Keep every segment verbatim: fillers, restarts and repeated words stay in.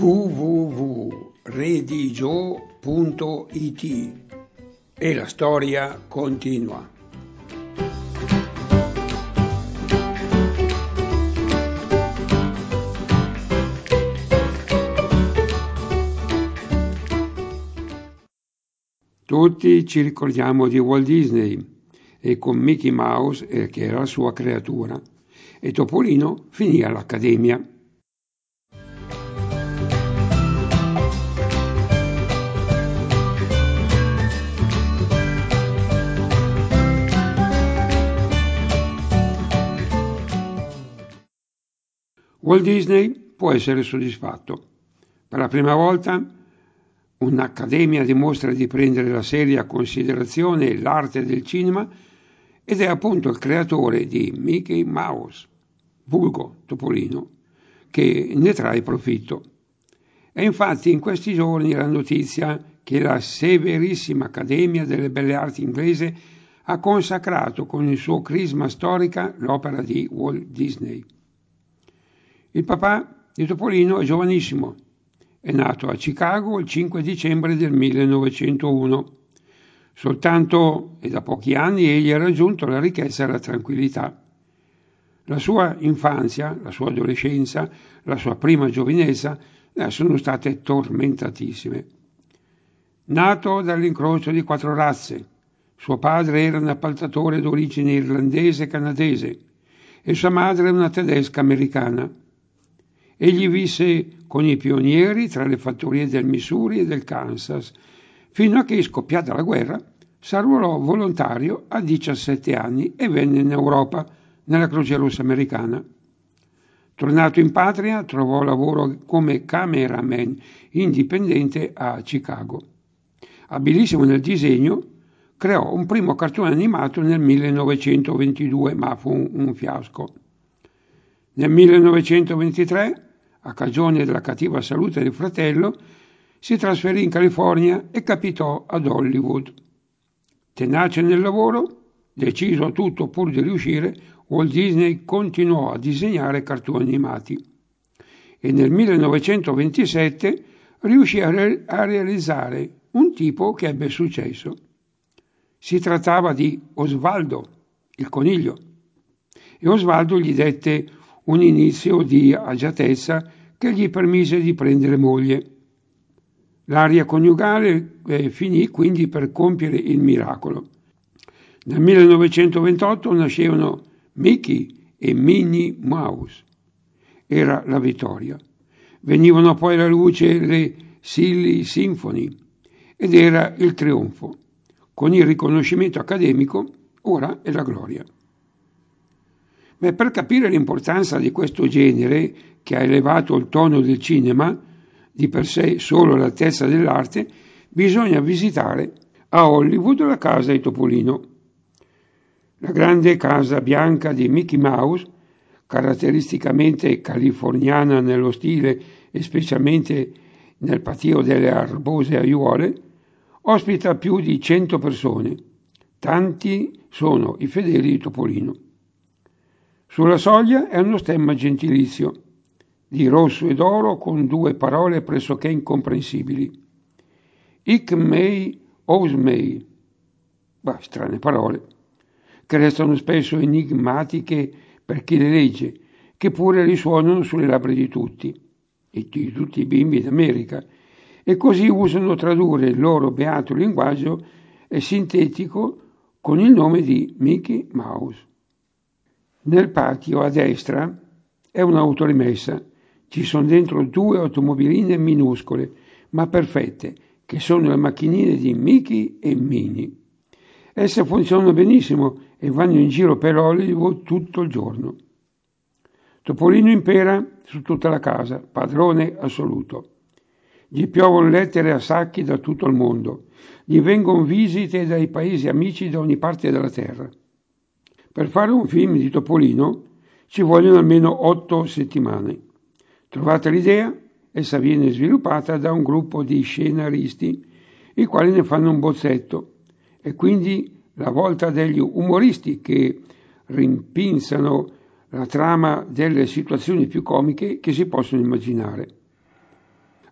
w w w punto redigio punto i t e la storia continua. Tutti ci ricordiamo di Walt Disney e con Mickey Mouse, eh, che era la sua creatura, e Topolino finì all'Accademia. Walt Disney può essere soddisfatto. Per la prima volta un'accademia dimostra di prendere la seria considerazione l'arte del cinema ed è appunto il creatore di Mickey Mouse, vulgo Topolino, che ne trae profitto. E infatti in questi giorni la notizia che la severissima Accademia delle Belle Arti inglese ha consacrato con il suo crisma storica l'opera di Walt Disney. Il papà di Topolino è giovanissimo, è nato a Chicago il cinque dicembre del millenovecentouno. Soltanto e da pochi anni egli ha raggiunto la ricchezza e la tranquillità. La sua infanzia, la sua adolescenza, la sua prima giovinezza eh, sono state tormentatissime. Nato dall'incrocio di quattro razze, suo padre era un appaltatore d'origine irlandese e canadese e sua madre una tedesca americana. Egli visse con i pionieri tra le fattorie del Missouri e del Kansas, fino a che, scoppiata la guerra, s'arruolò volontario a diciassette anni e venne in Europa, nella Croce Rossa americana. Tornato in patria, trovò lavoro come cameraman indipendente a Chicago. Abilissimo nel disegno, creò un primo cartone animato nel millenovecentoventidue, ma fu un, un fiasco. Nel millenovecentoventitré, a cagione della cattiva salute del fratello, si trasferì in California e capitò ad Hollywood. Tenace nel lavoro, deciso a tutto pur di riuscire, Walt Disney continuò a disegnare cartoni animati e nel millenovecentoventisette riuscì a, re- a realizzare un tipo che ebbe successo. Si trattava di Osvaldo, il coniglio, e Osvaldo gli dette un inizio di agiatezza che gli permise di prendere moglie. L'aria coniugale eh, finì quindi per compiere il miracolo. Nel millenovecentoventotto nascevano Mickey e Minnie Mouse. Era la vittoria. Venivano poi alla luce le Silly Symphony ed era il trionfo. Con il riconoscimento accademico, ora è la gloria. Beh, per capire l'importanza di questo genere, che ha elevato il tono del cinema, di per sé solo all'altezza dell'arte, bisogna visitare a Hollywood la casa di Topolino. La grande casa bianca di Mickey Mouse, caratteristicamente californiana nello stile e specialmente nel patio delle arbose aiuole, ospita più di cento persone. Tanti sono i fedeli di Topolino. Sulla soglia è uno stemma gentilizio, di rosso ed oro con due parole pressoché incomprensibili. Ick May, Ous May. Bah, strane parole, che restano spesso enigmatiche per chi le legge, che pure risuonano sulle labbra di tutti, e di tutti i bimbi d'America, e così usano tradurre il loro beato linguaggio sintetico con il nome di Mickey Mouse. Nel patio a destra è un'autorimessa. Ci sono dentro due automobiline minuscole, ma perfette, che sono le macchinine di Mickey e Minnie. Esse funzionano benissimo e vanno in giro per Hollywood tutto il giorno. Topolino impera su tutta la casa, padrone assoluto. Gli piovono lettere a sacchi da tutto il mondo. Gli vengono visite dai paesi amici da ogni parte della terra. Per fare un film di Topolino ci vogliono almeno otto settimane. Trovate l'idea? Essa viene sviluppata da un gruppo di scenaristi, i quali ne fanno un bozzetto, e quindi la volta degli umoristi che rimpinzano la trama delle situazioni più comiche che si possono immaginare.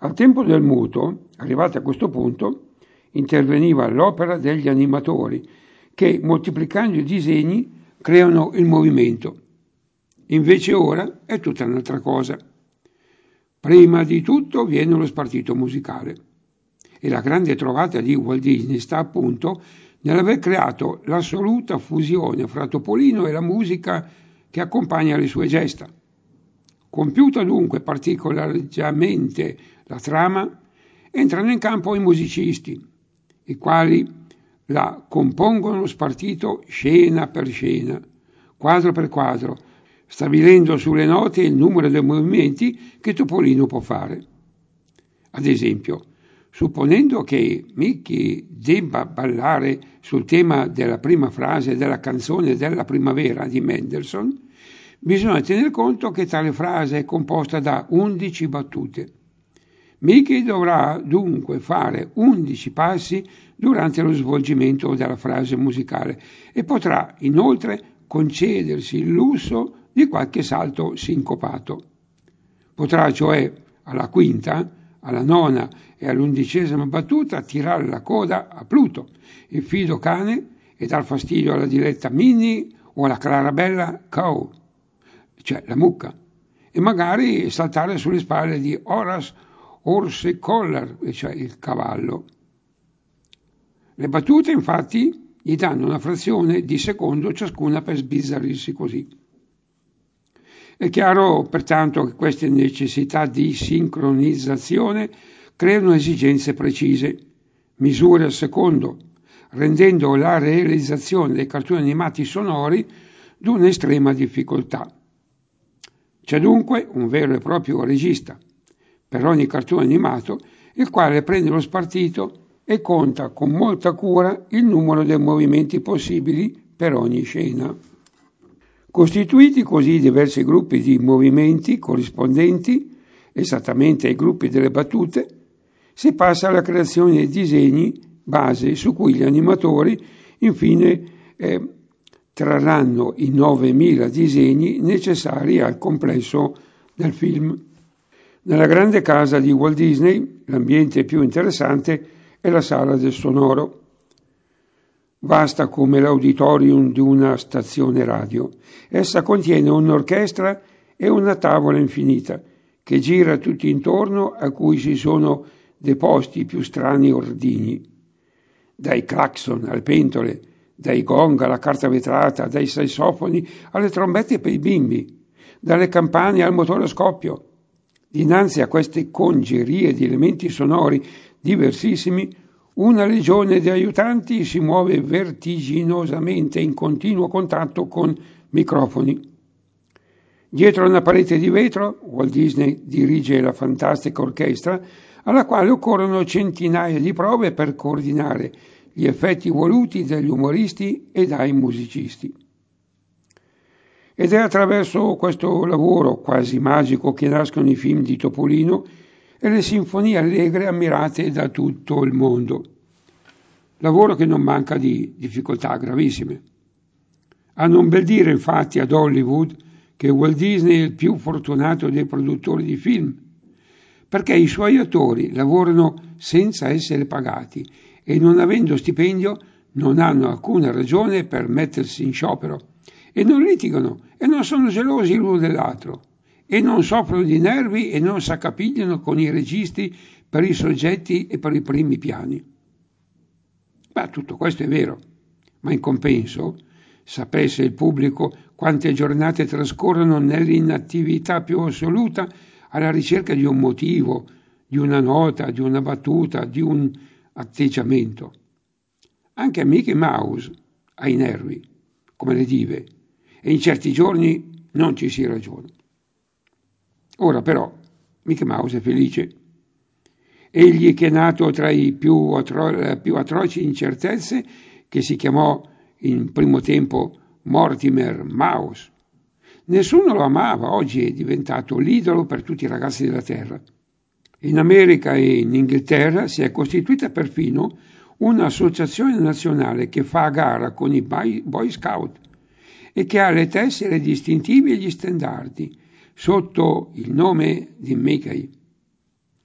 Al tempo del muto, arrivati a questo punto, interveniva l'opera degli animatori che, moltiplicando i disegni, creano il movimento. Invece ora è tutta un'altra cosa. Prima di tutto viene lo spartito musicale. E la grande trovata di Walt Disney sta appunto nell'aver creato l'assoluta fusione fra Topolino e la musica che accompagna le sue gesta. Compiuta dunque particolarmente la trama, entrano in campo i musicisti, i quali la compongono spartito scena per scena, quadro per quadro, stabilendo sulle note il numero dei movimenti che Topolino può fare. Ad esempio, supponendo che Mickey debba ballare sul tema della prima frase della canzone della primavera di Mendelssohn, bisogna tener conto che tale frase è composta da undici battute. Mickey dovrà dunque fare undici passi durante lo svolgimento della frase musicale e potrà inoltre concedersi il lusso di qualche salto sincopato. Potrà cioè alla quinta, alla nona e all'undicesima battuta tirare la coda a Pluto, il fido cane, e dar fastidio alla diletta Minnie o alla Clarabella Cow, cioè la mucca, e magari saltare sulle spalle di Horace Horsecollar, cioè il cavallo. Le battute infatti gli danno una frazione di secondo ciascuna per sbizzarrirsi così. È chiaro pertanto che queste necessità di sincronizzazione creano esigenze precise, misure al secondo, rendendo la realizzazione dei cartoni animati sonori di un'estrema difficoltà. C'è dunque un vero e proprio regista per ogni cartone animato, il quale prende lo spartito e conta con molta cura il numero dei movimenti possibili per ogni scena. Costituiti così diversi gruppi di movimenti corrispondenti esattamente ai gruppi delle battute, si passa alla creazione dei disegni base su cui gli animatori infine eh, trarranno i novemila disegni necessari al complesso del film. Nella grande casa di Walt Disney l'ambiente più interessante è la sala del sonoro, vasta come l'auditorium di una stazione radio. Essa contiene un'orchestra e una tavola infinita che gira tutto intorno, a cui ci sono deposti i più strani ordigni, dai clacson alle pentole, dai gong alla carta vetrata, dai sassofoni alle trombette per i bimbi, dalle campane al motore a scoppio. Dinanzi a queste congerie di elementi sonori diversissimi, una legione di aiutanti si muove vertiginosamente in continuo contatto con microfoni. Dietro una parete di vetro, Walt Disney dirige la fantastica orchestra, alla quale occorrono centinaia di prove per coordinare gli effetti voluti dagli umoristi e dai musicisti. Ed è attraverso questo lavoro quasi magico che nascono i film di Topolino e le sinfonie allegre ammirate da tutto il mondo. Lavoro che non manca di difficoltà gravissime. A non bel dire infatti ad Hollywood che Walt Disney è il più fortunato dei produttori di film, perché i suoi attori lavorano senza essere pagati e non avendo stipendio non hanno alcuna ragione per mettersi in sciopero e non litigano e non sono gelosi l'uno dell'altro e non soffrono di nervi e non s'accapigliano con i registi per i soggetti e per i primi piani. Beh, tutto questo è vero, ma in compenso, sapesse il pubblico quante giornate trascorrono nell'inattività più assoluta alla ricerca di un motivo, di una nota, di una battuta, di un atteggiamento. Anche Mickey Mouse ha i nervi, come le dive, e in certi giorni non ci si ragiona. Ora però Mickey Mouse è felice. Egli che è nato tra i più, atro- più atroci incertezze, che si chiamò in primo tempo Mortimer Mouse. Nessuno lo amava, oggi è diventato l'idolo per tutti i ragazzi della Terra. In America e in Inghilterra si è costituita perfino un'associazione nazionale che fa a gara con i Boy Scout e che ha le tessere distintive e gli stendardi sotto il nome di Mickey.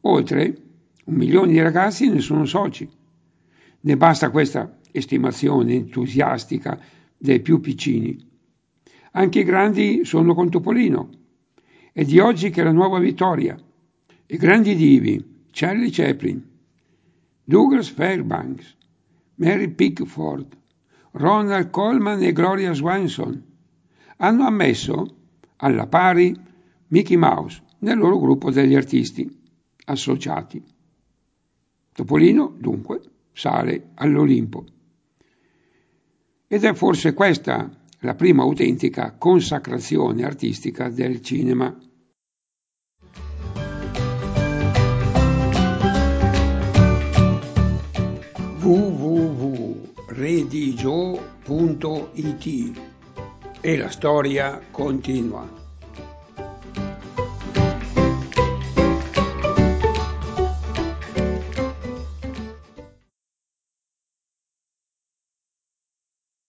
Oltre un milione di ragazzi ne sono soci. Ne basta questa estimazione entusiastica dei più piccini. Anche i grandi sono con Topolino. È di oggi che è la nuova vittoria. I grandi divi, Charlie Chaplin, Douglas Fairbanks, Mary Pickford, Ronald Colman e Gloria Swanson, hanno ammesso, alla pari, Mickey Mouse nel loro gruppo degli artisti associati. Topolino, dunque, sale all'Olimpo. Ed è forse questa la prima autentica consacrazione artistica del cinema. w w w punto redigio punto it E la storia continua.